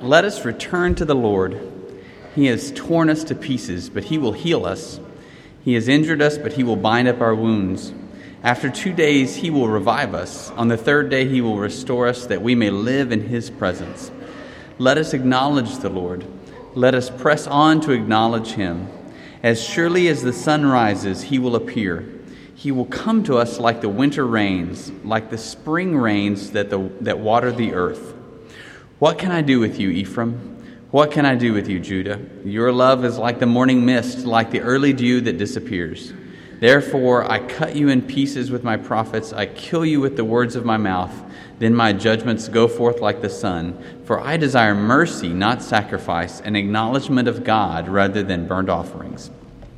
Let us return to the Lord. He has torn us to pieces, but he will heal us. He has injured us, but he will bind up our wounds. After 2 days he will revive us. On the third day he will restore us, that we may live in his presence. Let us acknowledge the Lord. Let us press on to acknowledge him. As surely as the sun rises, he will appear. He will come to us like the winter rains, like the spring rains that water the earth. What can I do with you, Ephraim? What can I do with you, Judah? Your love is like the morning mist, like the early dew that disappears. Therefore, I cut you in pieces with my prophets. I kill you with the words of my mouth. Then my judgments go forth like the sun. For I desire mercy, not sacrifice, an acknowledgement of God rather than burnt offerings.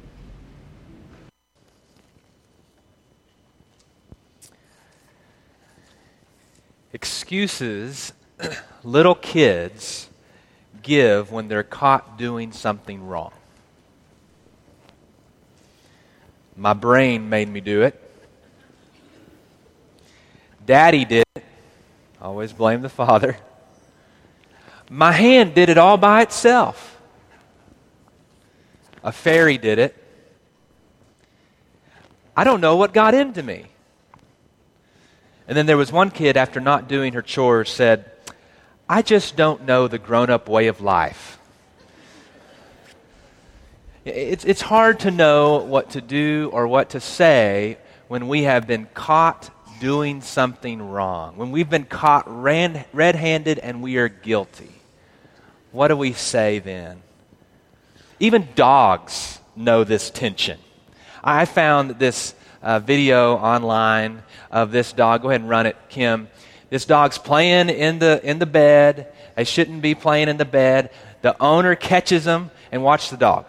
Excuses little kids give when they're caught doing something wrong. My brain made me do it. Daddy did it. Always blame the father. My hand did it all by itself. A fairy did it. I don't know what got into me. And then there was one kid, after not doing her chores, said, I just don't know the grown-up way of life. It's hard to know what to do or what to say when we have been caught doing something wrong, when we've been caught red-handed and we are guilty. What do we say then? Even dogs know this tension. I found this video online of this dog. Go ahead and run it, Kim. This dog's playing in the bed. They shouldn't be playing in the bed. The owner catches them, and watch the dog.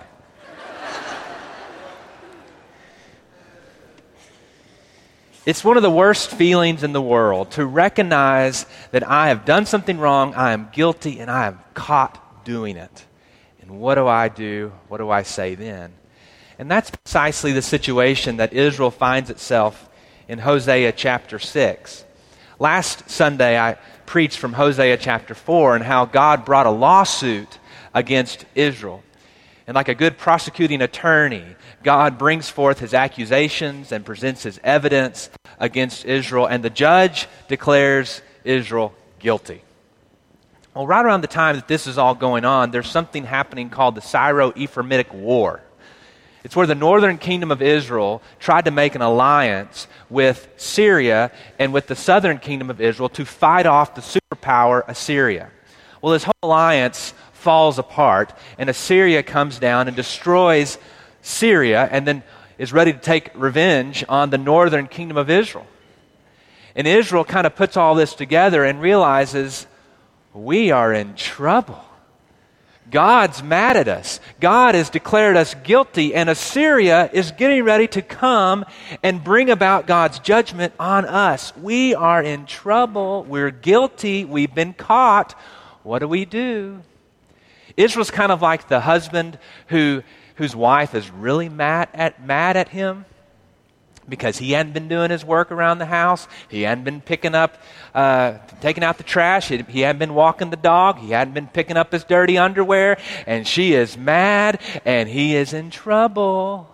It's one of the worst feelings in the world to recognize that I have done something wrong, I am guilty, and I am caught doing it. And what do I do? What do I say then? And that's precisely the situation that Israel finds itself in Hosea chapter 6. Last Sunday, I preached from Hosea chapter 4 and how God brought a lawsuit against Israel. And like a good prosecuting attorney, God brings forth his accusations and presents his evidence against Israel, and the judge declares Israel guilty. Well, right around the time that this is all going on, there's something happening called the Syro-Ephraimitic War. It's where the northern kingdom of Israel tried to make an alliance with Syria and with the southern kingdom of Israel to fight off the superpower Assyria. Well, this whole alliance falls apart, and Assyria comes down and destroys Syria and then is ready to take revenge on the northern kingdom of Israel. And Israel kind of puts all this together and realizes, we are in trouble. God's mad at us. God has declared us guilty, and Assyria is getting ready to come and bring about God's judgment on us. We are in trouble. We're guilty. We've been caught. What do we do? Israel's kind of like the husband whose wife is really mad at him because he hadn't been doing his work around the house. He hadn't been taking out the trash. He hadn't been walking the dog. He hadn't been picking up his dirty underwear. And she is mad, and he is in trouble.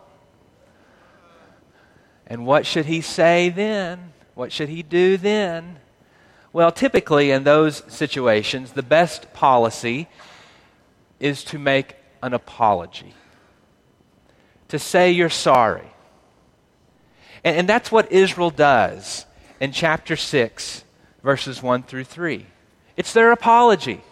And what should he say then? What should he do then? Well, typically in those situations, the best policy is to make an apology, to say you're sorry. And that's what Israel does in chapter 6, verses 1 through 3. It's their apology.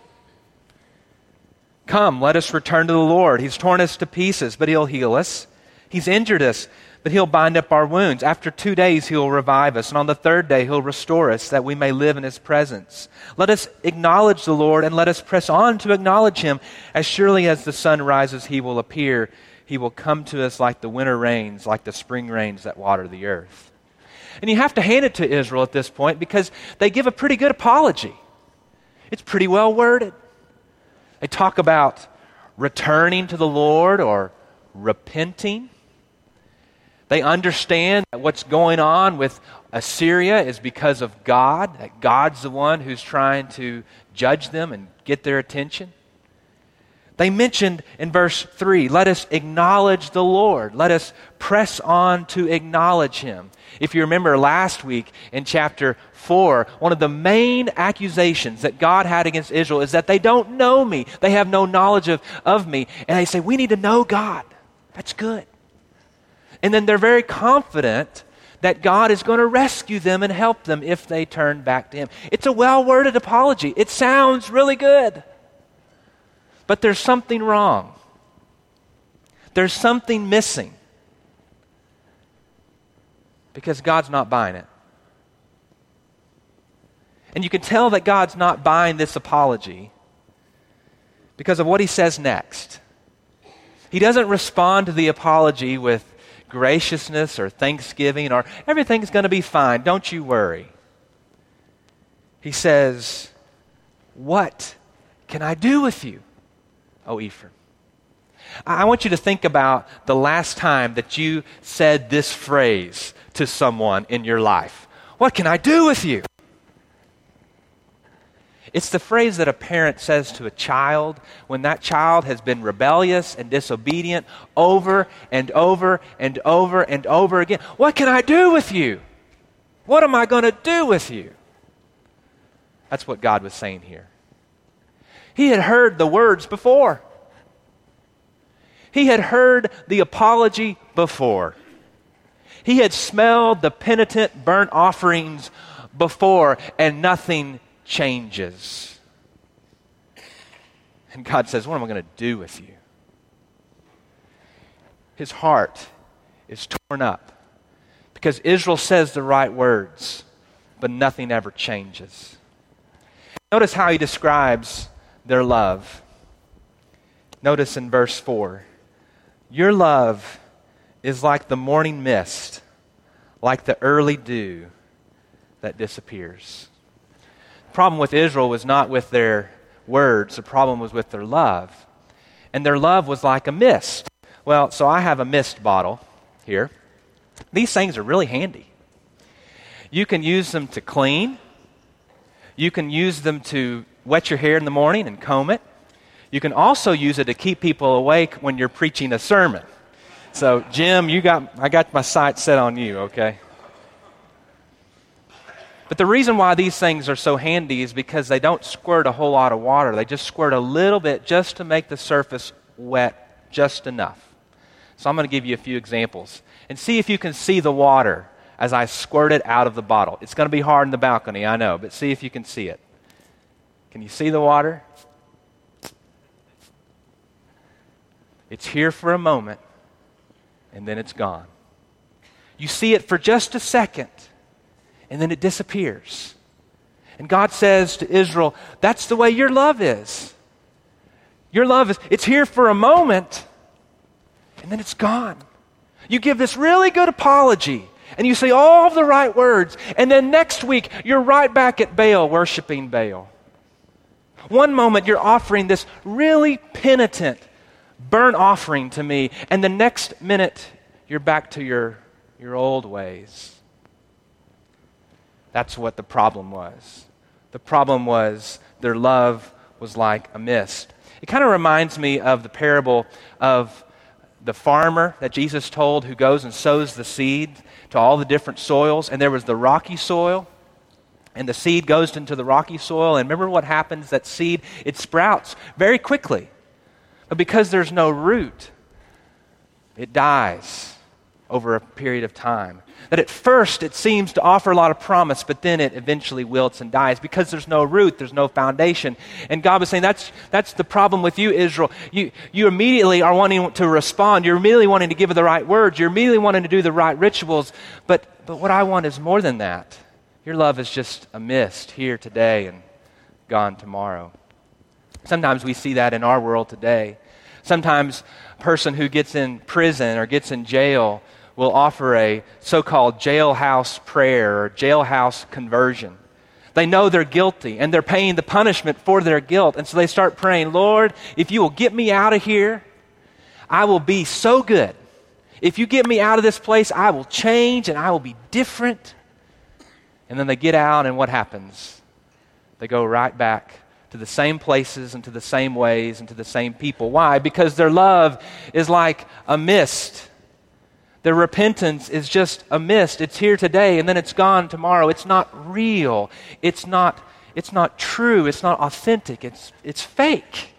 Come, let us return to the Lord. He's torn us to pieces, but he'll heal us. He's injured us, but he'll bind up our wounds. After 2 days, he'll revive us. And on the third day, he'll restore us that we may live in his presence. Let us acknowledge the Lord, and let us press on to acknowledge him. As surely as the sun rises, he will appear. He will come to us like the winter rains, like the spring rains that water the earth. And you have to hand it to Israel at this point because they give a pretty good apology. It's pretty well worded. They talk about returning to the Lord or repenting. They understand that what's going on with Assyria is because of God, that God's the one who's trying to judge them and get their attention. They mentioned in verse 3, let us acknowledge the Lord. Let us press on to acknowledge Him. If you remember last week in chapter 4, one of the main accusations that God had against Israel is that they don't know me. They have no knowledge of me. And they say, we need to know God. That's good. And then they're very confident that God is going to rescue them and help them if they turn back to Him. It's a well-worded apology. It sounds really good. But there's something wrong. There's something missing. Because God's not buying it. And you can tell that God's not buying this apology because of what He says next. He doesn't respond to the apology with graciousness or thanksgiving or everything's going to be fine, don't you worry. He says, what can I do with you, O Ephraim? I want you to think about the last time that you said this phrase to someone in your life. What can I do with you? It's the phrase that a parent says to a child when that child has been rebellious and disobedient over and over and over and over again. What can I do with you? What am I going to do with you? That's what God was saying here. He had heard the words before. He had heard the apology before. He had smelled the penitent burnt offerings before, and nothing changes. And God says, what am I going to do with you? His heart is torn up because Israel says the right words, but nothing ever changes. Notice how He describes their love. Notice in verse 4, your love is like the morning mist, like the early dew that disappears. The problem with Israel was not with their words. The problem was with their love. And their love was like a mist. Well, so I have a mist bottle here. These things are really handy. You can use them to clean. You can use them to wet your hair in the morning and comb it. You can also use it to keep people awake when you're preaching a sermon. So, Jim, I got my sights set on you, okay? But the reason why these things are so handy is because they don't squirt a whole lot of water. They just squirt a little bit just to make the surface wet just enough. So I'm going to give you a few examples. And see if you can see the water as I squirt it out of the bottle. It's going to be hard in the balcony, I know, but see if you can see it. Can you see the water? It's here for a moment, and then it's gone. You see it for just a second, and then it disappears. And God says to Israel, that's the way your love is. Your love is, it's here for a moment, and then it's gone. You give this really good apology, and you say all the right words, and then next week, you're right back at Baal, worshiping Baal. One moment, you're offering this really penitent burnt offering to me, and the next minute, you're back to your old ways. That's what the problem was. The problem was their love was like a mist. It kind of reminds me of the parable of the farmer that Jesus told who goes and sows the seed to all the different soils, and there was the rocky soil, and the seed goes into the rocky soil, and remember what happens? That seed, it sprouts very quickly. But because there's no root, it dies over a period of time. That at first it seems to offer a lot of promise, but then it eventually wilts and dies because there's no root, there's no foundation. And God was saying, that's the problem with you, Israel. You immediately are wanting to respond. You're immediately wanting to give the right words. You're immediately wanting to do the right rituals. But what I want is more than that. Your love is just a mist here today and gone tomorrow. Sometimes we see that in our world today. Sometimes a person who gets in prison or gets in jail will offer a so-called jailhouse prayer or jailhouse conversion. They know they're guilty and they're paying the punishment for their guilt. And so they start praying, Lord, if you will get me out of here, I will be so good. If you get me out of this place, I will change and I will be different. And then they get out and what happens? They go right back to the same places and to the same ways and to the same people. Why? Because their love is like a mist. Their repentance is just a mist. It's here today and then it's gone tomorrow. It's not real. It's not true. It's not authentic. It's fake.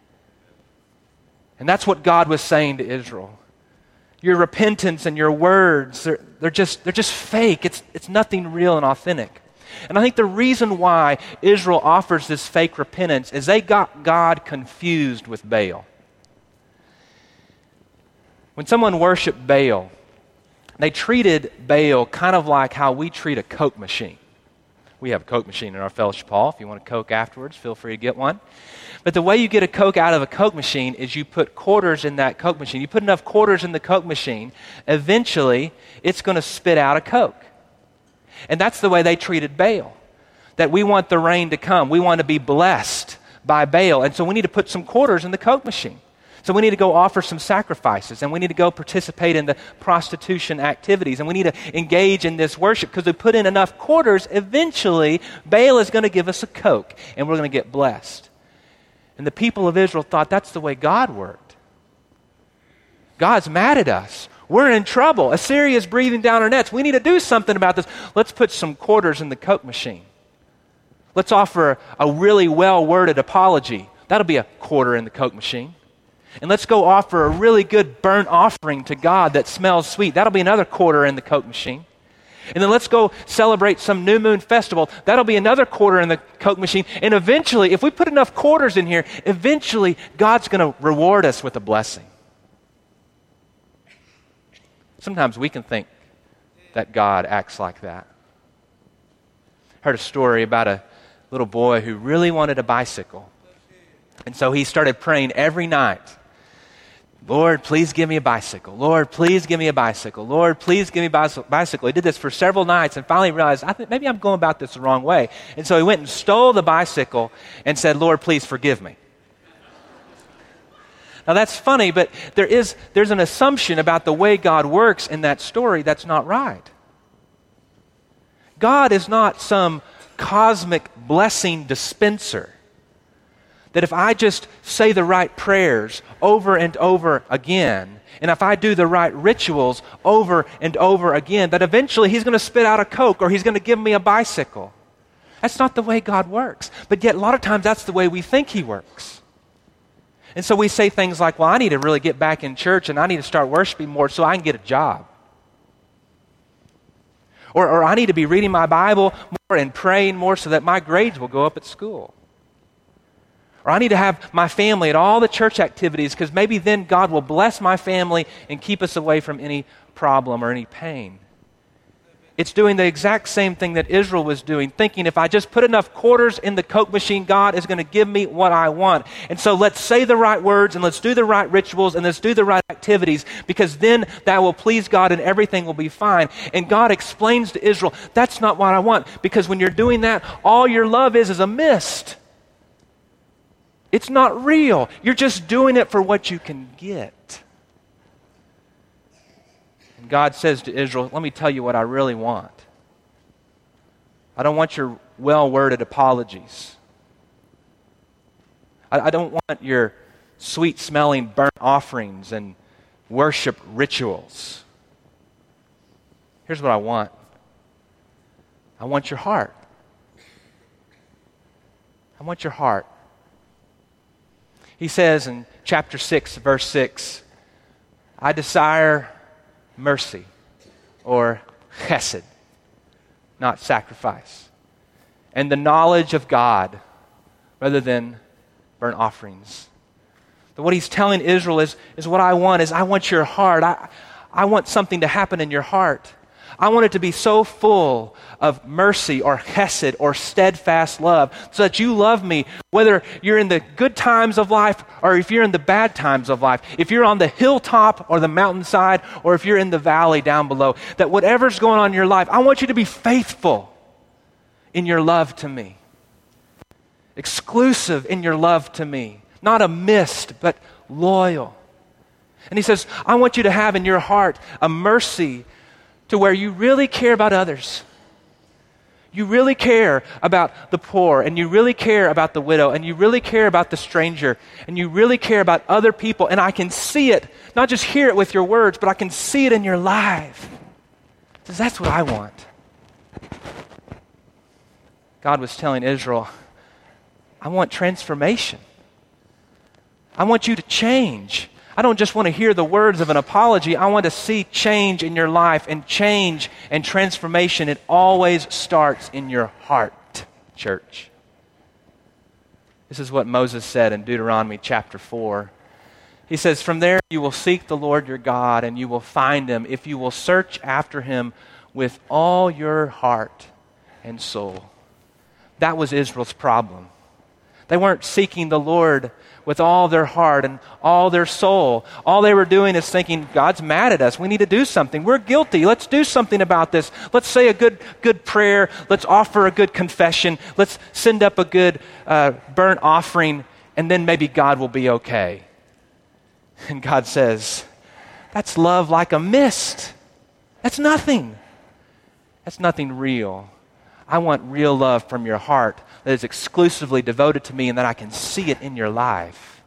And that's what God was saying to Israel. Your repentance and your words, they're just fake. It's nothing real and authentic. And I think the reason why Israel offers this fake repentance is they got God confused with Baal. When someone worshiped Baal, they treated Baal kind of like how we treat a Coke machine. We have a Coke machine in our fellowship hall. If you want a Coke afterwards, feel free to get one. But the way you get a Coke out of a Coke machine is you put quarters in that Coke machine. You put enough quarters in the Coke machine, eventually it's going to spit out a Coke. And that's the way they treated Baal. That we want the rain to come. We want to be blessed by Baal. And so we need to put some quarters in the Coke machine. So we need to go offer some sacrifices, and we need to go participate in the prostitution activities, and we need to engage in this worship because we put in enough quarters, eventually Baal is going to give us a Coke, and we're going to get blessed. And the people of Israel thought that's the way God worked. God's mad at us. We're in trouble. Assyria is breathing down our necks. We need to do something about this. Let's put some quarters in the Coke machine. Let's offer a really well-worded apology. That'll be a quarter in the Coke machine. And let's go offer a really good burnt offering to God that smells sweet. That'll be another quarter in the Coke machine. And then let's go celebrate some new moon festival. That'll be another quarter in the Coke machine. And eventually, if we put enough quarters in here, eventually God's going to reward us with a blessing. Sometimes we can think that God acts like that. I heard a story about a little boy who really wanted a bicycle. And so he started praying every night. Lord, please give me a bicycle. Lord, please give me a bicycle. Lord, please give me a bicycle. He did this for several nights and finally realized, I think maybe I'm going about this the wrong way. And so he went and stole the bicycle and said, Lord, please forgive me. Now that's funny, but there's an assumption about the way God works in that story that's not right. God is not some cosmic blessing dispenser. That if I just say the right prayers over and over again, and if I do the right rituals over and over again, that eventually He's going to spit out a Coke or He's going to give me a bicycle. That's not the way God works. But yet a lot of times that's the way we think He works. And so we say things like, well, I need to really get back in church and I need to start worshiping more so I can get a job. Or I need to be reading my Bible more and praying more so that my grades will go up at school. Or I need to have my family at all the church activities because maybe then God will bless my family and keep us away from any problem or any pain. It's doing the exact same thing that Israel was doing, thinking if I just put enough quarters in the Coke machine, God is going to give me what I want. And so let's say the right words and let's do the right rituals and let's do the right activities because then that will please God and everything will be fine. And God explains to Israel, that's not what I want because when you're doing that, all your love is a mist. It's not real. You're just doing it for what you can get. And God says to Israel, let me tell you what I really want. I don't want your well-worded apologies. I don't want your sweet-smelling burnt offerings and worship rituals. Here's what I want. I want your heart. I want your heart. He says in chapter 6, verse 6, I desire mercy or chesed, not sacrifice, and the knowledge of God rather than burnt offerings. But what he's telling Israel is what I want is I want your heart. I want something to happen in your heart. I want it to be so full of mercy or chesed or steadfast love so that you love me whether you're in the good times of life or if you're in the bad times of life, if you're on the hilltop or the mountainside or if you're in the valley down below, that whatever's going on in your life, I want you to be faithful in your love to me, exclusive in your love to me, not a mist, but loyal. And he says, I want you to have in your heart a mercy to where you really care about others. You really care about the poor, and you really care about the widow, and you really care about the stranger, and you really care about other people, and I can see it, not just hear it with your words, but I can see it in your life. Because that's what I want. God was telling Israel, I want transformation. I want you to change. I don't just want to hear the words of an apology. I want to see change in your life, and change and transformation. It always starts in your heart, church. This is what Moses said in Deuteronomy chapter 4. He says, "From there you will seek the Lord your God, and you will find him if you will search after him with all your heart and soul." That was Israel's problem. They weren't seeking the Lord with all their heart and all their soul. All they were doing is thinking, God's mad at us. We need to do something. We're guilty. Let's do something about this. Let's say a good prayer. Let's offer a good confession. Let's send up a good burnt offering, and then maybe God will be okay. And God says, that's love like a mist. That's nothing. That's nothing real. I want real love from your heart that is exclusively devoted to me and that I can see it in your life.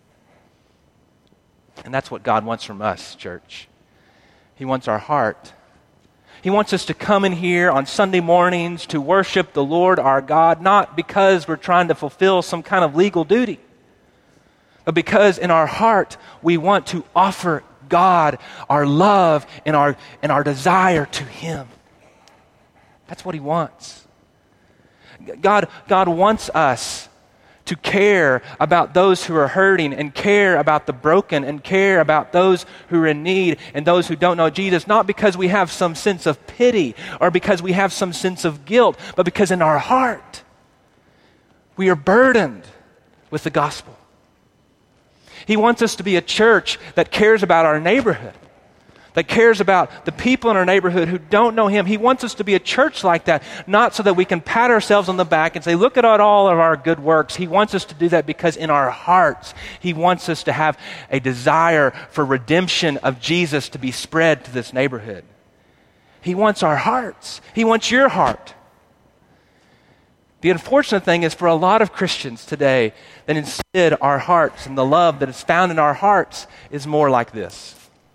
And that's what God wants from us, church. He wants our heart. He wants us to come in here on Sunday mornings to worship the Lord our God, not because we're trying to fulfill some kind of legal duty, but because in our heart we want to offer God our love and our desire to Him. That's what He wants. God wants us to care about those who are hurting, and care about the broken, and care about those who are in need and those who don't know Jesus, not because we have some sense of pity or because we have some sense of guilt, but because in our heart we are burdened with the gospel. He wants us to be a church that cares about our neighborhood, that cares about the people in our neighborhood who don't know Him. He wants us to be a church like that, not so that we can pat ourselves on the back and say, look at all of our good works. He wants us to do that because in our hearts, He wants us to have a desire for redemption of Jesus to be spread to this neighborhood. He wants our hearts. He wants your heart. The unfortunate thing is for a lot of Christians today, that instead our hearts and the love that is found in our hearts is more like this.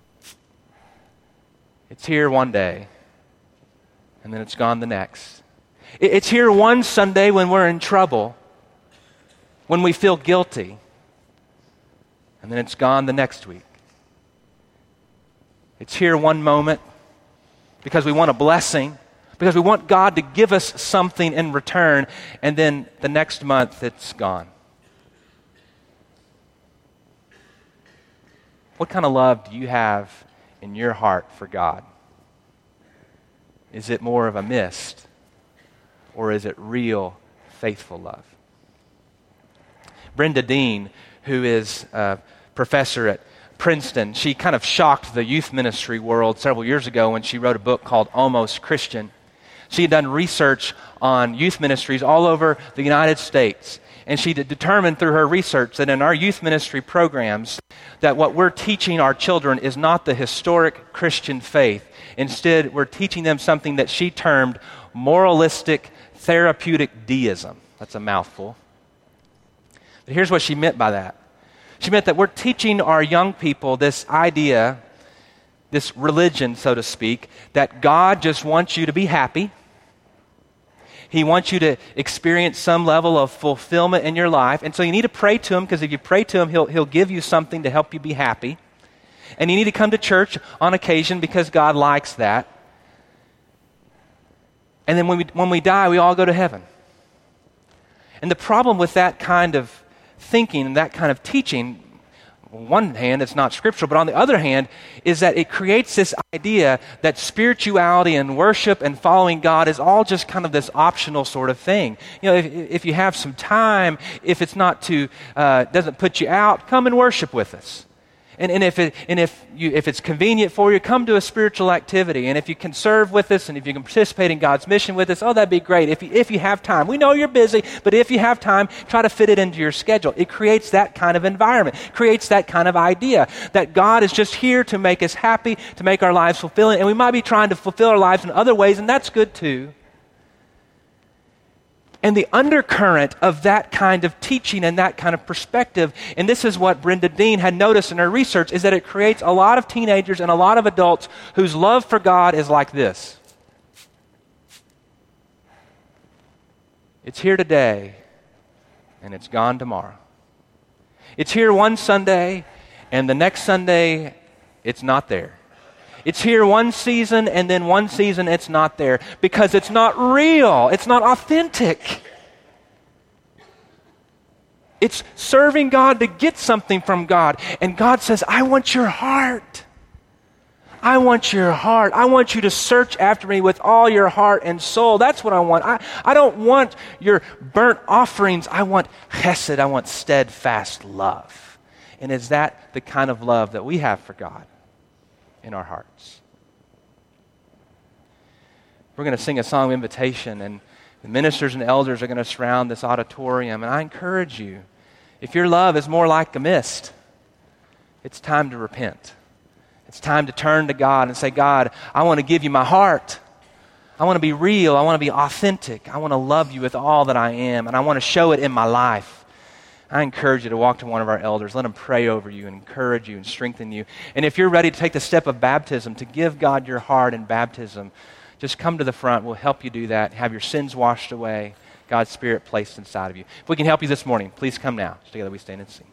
It's here one day, and then it's gone the next. It's here one Sunday when we're in trouble, when we feel guilty, and then it's gone the next week. It's here one moment because we want a blessing, because we want God to give us something in return, and then the next month it's gone. What kind of love do you have in your heart for God? Is it more of a mist, or is it real, faithful love? Brenda Dean, who is a professor at Princeton, she kind of shocked the youth ministry world several years ago when she wrote a book called Almost Christian. She had done research on youth ministries all over the United States. And she determined through her research that in our youth ministry programs, that what we're teaching our children is not the historic Christian faith. Instead, we're teaching them something that she termed moralistic therapeutic deism. That's a mouthful. But here's what she meant by that. She meant that we're teaching our young people this idea, this religion, so to speak, that God just wants you to be happy. He wants you to experience some level of fulfillment in your life. And so you need to pray to Him, because if you pray to Him, He'll give you something to help you be happy. And you need to come to church on occasion because God likes that. And then when we die, we all go to heaven. And the problem with that kind of thinking and that kind of teaching, on one hand, it's not scriptural, but on the other hand, is that it creates this idea that spirituality and worship and following God is all just kind of this optional sort of thing. You know, if you have some time, if it's not too, doesn't put you out, come and worship with us. And if it's convenient for you, come to a spiritual activity. And if you can serve with us, and if you can participate in God's mission with us, oh, that'd be great. If you have time, we know you're busy, but if you have time, try to fit it into your schedule. It creates that kind of environment, creates that kind of idea that God is just here to make us happy, to make our lives fulfilling, and we might be trying to fulfill our lives in other ways, and that's good too. and the undercurrent of that kind of teaching and that kind of perspective, and this is what Brenda Dean had noticed in her research, is that it creates a lot of teenagers and a lot of adults whose love for God is like this. It's here today, and it's gone tomorrow. It's here one Sunday, and the next Sunday, it's not there. It's here one season, and then one season it's not there because it's not real. It's not authentic. It's serving God to get something from God. And God says, I want your heart. I want your heart. I want you to search after me with all your heart and soul. That's what I want. I don't want your burnt offerings. I want chesed. I want steadfast love. And is that the kind of love that we have for God in our hearts? We're going to sing a song of invitation, and the ministers and elders are going to surround this auditorium. And I encourage you, if your love is more like a mist, it's time to repent. It's time to turn to God and say, God, I want to give you my heart. I want to be real. I want to be authentic. I want to love you with all that I am, and I want to show it in my life. I encourage you to walk to one of our elders. Let them pray over you and encourage you and strengthen you. And if you're ready to take the step of baptism, to give God your heart in baptism, just come to the front. We'll help you do that. Have your sins washed away. God's Spirit placed inside of you. If we can help you this morning, please come now. Together we stand and sing.